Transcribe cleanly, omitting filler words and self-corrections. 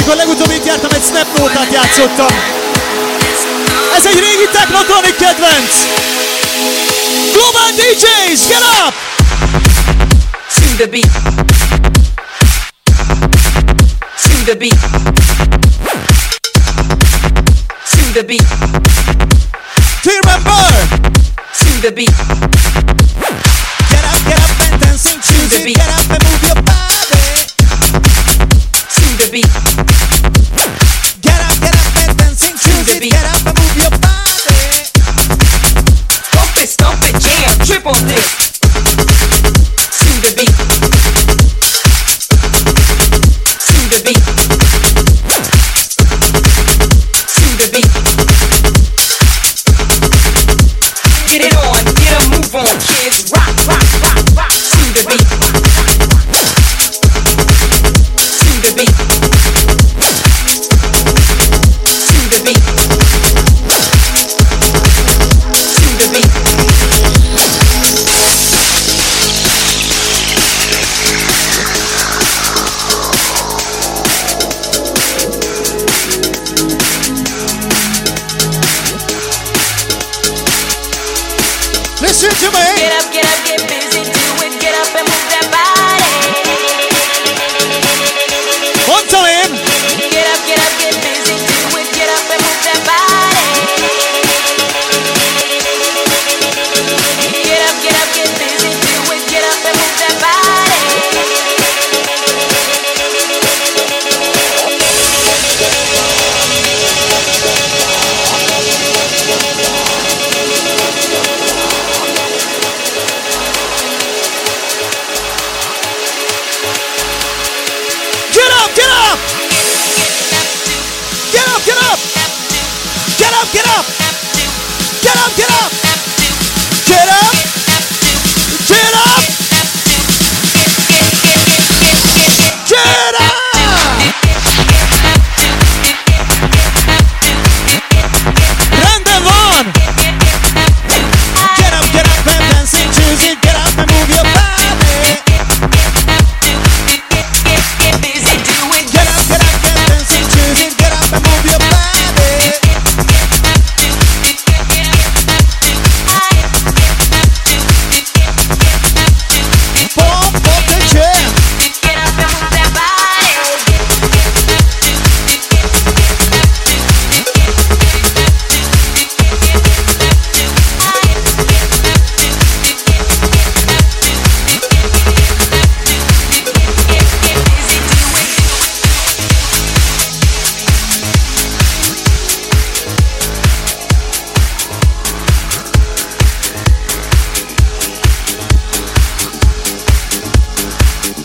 amikor legutóbb itt jártam, egy Snap Note-át játszottam. Ez egy régi Technotronic kedvenc. Global DJs, get up! To the beat. To the beat. To the beat. Do you remember? To the beat. Get up and dance and choose the it. beat. Get up and move your body. To the beat. Get up and dance and choose it. beat. Get up and move your body. Stomp it, jam, trip on this. To the beat. To the beat. To the beat. Get it on, get a move on, kids. Rock, rock, rock, rock. To the beat. To the beat. To the beat. To the beat. Listen to me. Get up,